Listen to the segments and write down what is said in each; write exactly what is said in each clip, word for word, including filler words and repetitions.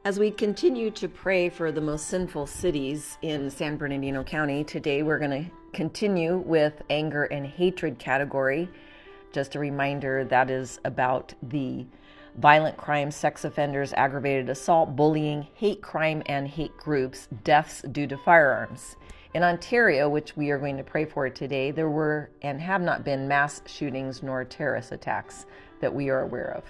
As we continue to pray for the most sinful cities in San Bernardino County, today we're going to continue with anger and hatred category. Just a reminder, that is about the violent crimes, sex offenders, aggravated assault, bullying, hate crime, and hate groups, deaths due to firearms. In Ontario, which we are going to pray for today, there were and have not been mass shootings nor terrorist attacks that we are aware of.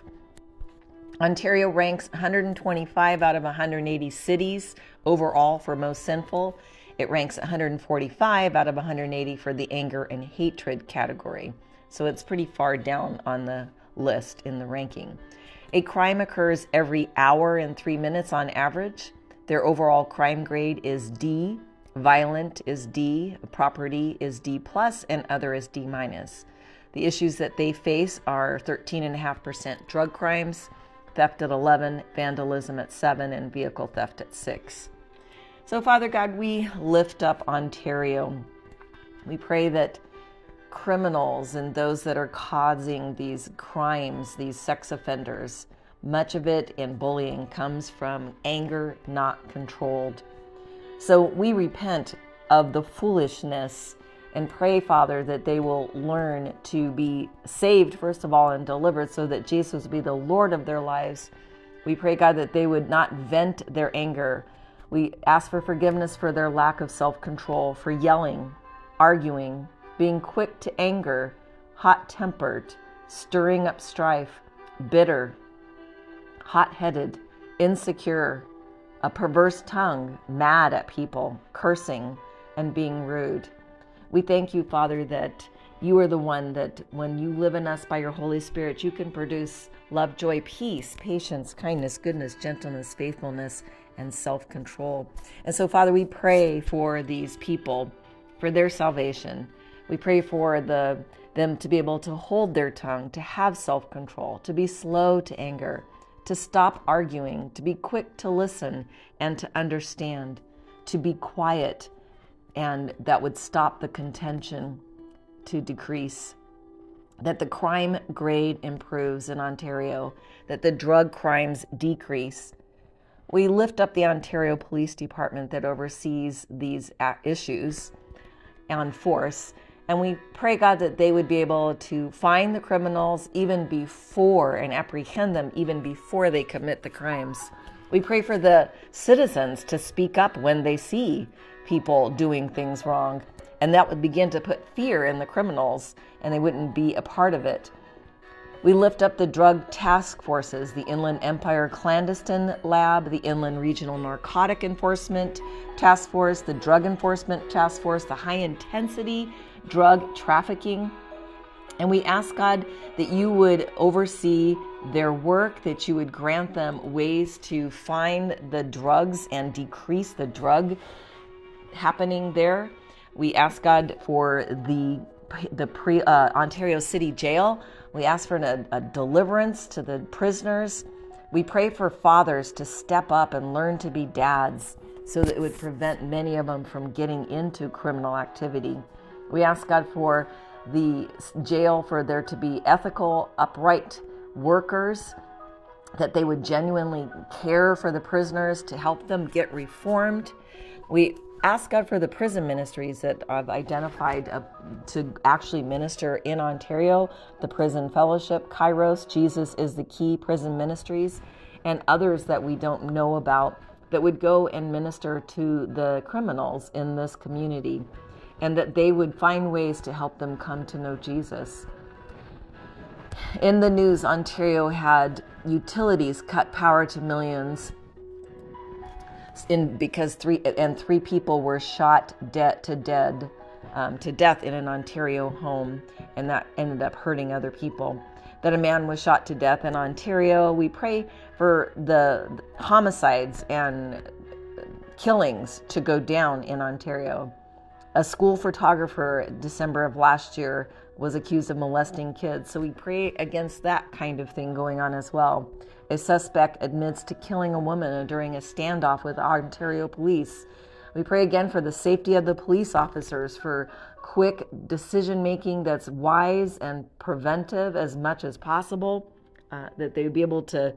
Ontario ranks one hundred twenty-five out of one hundred eighty cities overall for most sinful. It ranks one hundred forty-five out of one hundred eighty for the anger and hatred category. So it's pretty far down on the list in the ranking. A crime occurs every hour and three minutes on average. Their overall crime grade is D. Violent is D. Property is D plus, and other is D minus. The issues that they face are thirteen point five percent drug crimes, theft at eleven, vandalism at seven, and vehicle theft at six. So, Father God, we lift up Ontario. We pray that criminals and those that are causing these crimes, these sex offenders, much of it in bullying comes from anger not controlled. So we repent of the foolishness and pray, Father, that they will learn to be saved, first of all, and delivered so that Jesus will be the Lord of their lives. We pray, God, that they would not vent their anger. We ask for forgiveness for their lack of self-control, for yelling, arguing, being quick to anger, hot-tempered, stirring up strife, bitter, hot-headed, insecure, a perverse tongue, mad at people, cursing, and being rude. We thank you, Father, that you are the one that when you live in us by your Holy Spirit, you can produce love, joy, peace, patience, kindness, goodness, gentleness, faithfulness, and self-control. And so, Father, we pray for these people, for their salvation. We pray for the them to be able to hold their tongue, to have self-control, to be slow to anger, to stop arguing, to be quick to listen and to understand, to be quiet, and that would stop the contention to decrease, that the crime grade improves in Ontario, that the drug crimes decrease. We lift up the Ontario Police Department that oversees these issues on force, and we pray, God, that they would be able to find the criminals even before and apprehend them even before they commit the crimes. We pray for the citizens to speak up when they see people doing things wrong, and that would begin to put fear in the criminals, and they wouldn't be a part of it. We lift up the drug task forces, the Inland Empire Clandestine Lab, the Inland Regional Narcotic Enforcement Task Force, the Drug Enforcement Task Force, the High Intensity Drug Trafficking. And we ask, God, that you would oversee their work, that you would grant them ways to find the drugs and decrease the drug happening there. We ask, God, for the the pre, uh, Ontario City Jail. We ask for a, a deliverance to the prisoners. We pray for fathers to step up and learn to be dads so that it would prevent many of them from getting into criminal activity. We ask, God, for the jail, for there to be ethical, upright workers, that they would genuinely care for the prisoners to help them get reformed. We ask, God, for the prison ministries that I've identified uh, to actually minister in Ontario, the Prison Fellowship, Kairos, Jesus is the Key Prison Ministries, and others that we don't know about that would go and minister to the criminals in this community, and that they would find ways to help them come to know Jesus. In the news, Ontario had utilities cut power to millions in because three and three people were shot dead to dead um, to death in an Ontario home, and that ended up hurting other people. That a man was shot to death in Ontario. We pray for the homicides and killings to go down in Ontario. A school photographer, December of last year, was accused of molesting kids. So we pray against that kind of thing going on as well. A suspect admits to killing a woman during a standoff with Ontario police. We pray again for the safety of the police officers, for quick decision making that's wise and preventive as much as possible, uh, that they would be able to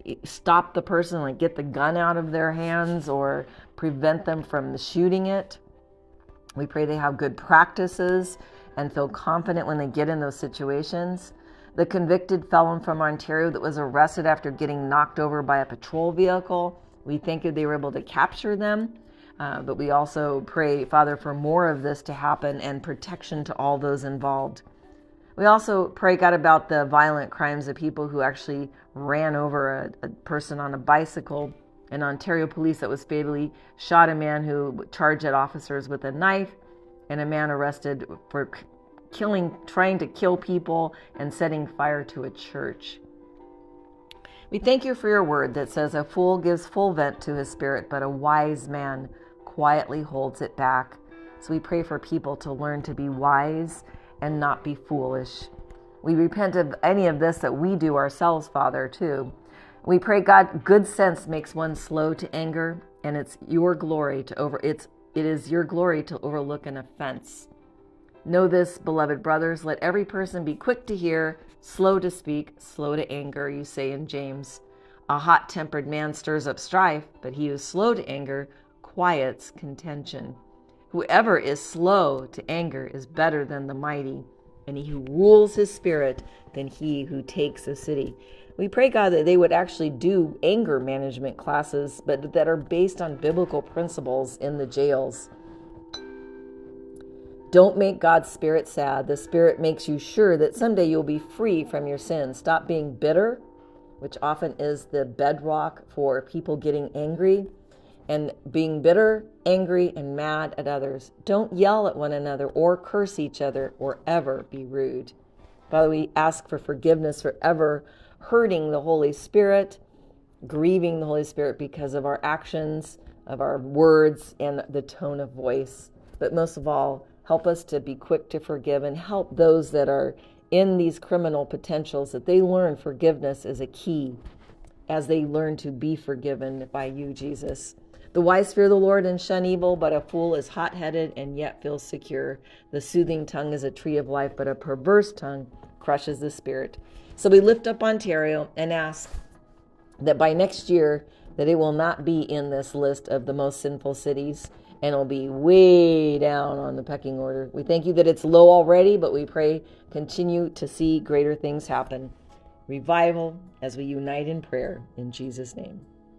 stop the person, like get the gun out of their hands or prevent them from shooting it. We pray they have good practices and feel confident when they get in those situations. The convicted felon from Ontario that was arrested after getting knocked over by a patrol vehicle, we thank you they were able to capture them. Uh, but we also pray, Father, for more of this to happen and protection to all those involved. We also pray, God, about the violent crimes of people who actually ran over a, a person on a bicycle. In Ontario police that was fatally shot a man who charged at officers with a knife, and a man arrested for killing, trying to kill people and setting fire to a church. We thank you for your word that says a fool gives full vent to his spirit, but a wise man quietly holds it back. So we pray for people to learn to be wise and not be foolish. We repent of any of this that we do ourselves, Father, too. We pray, God, good sense makes one slow to anger, and it's your glory to over it's it is your glory to overlook an offense. Know this, beloved brothers, let every person be quick to hear, slow to speak, slow to anger, you say in James. A hot-tempered man stirs up strife, but he who is slow to anger quiets contention. Whoever is slow to anger is better than the mighty, and he who rules his spirit than he who takes a city. We pray, God, that they would actually do anger management classes, but that are based on biblical principles in the jails. Don't make God's spirit sad. The spirit makes you sure that someday you'll be free from your sins. Stop being bitter, which often is the bedrock for people getting angry, and being bitter, angry, and mad at others. Don't yell at one another or curse each other or ever be rude. Father, we ask for forgiveness for ever hurting the Holy Spirit, grieving the Holy Spirit because of our actions, of our words, and the tone of voice. But most of all, help us to be quick to forgive and help those that are in these criminal potentials, that they learn forgiveness is a key as they learn to be forgiven by you, Jesus. The wise fear the Lord and shun evil, but a fool is hot-headed and yet feels secure. The soothing tongue is a tree of life, but a perverse tongue crushes the spirit. So we lift up Ontario and ask that by next year that it will not be in this list of the most sinful cities, and it'll be way down on the pecking order. We thank you that it's low already, but we pray continue to see greater things happen. Revival as we unite in prayer in Jesus' name.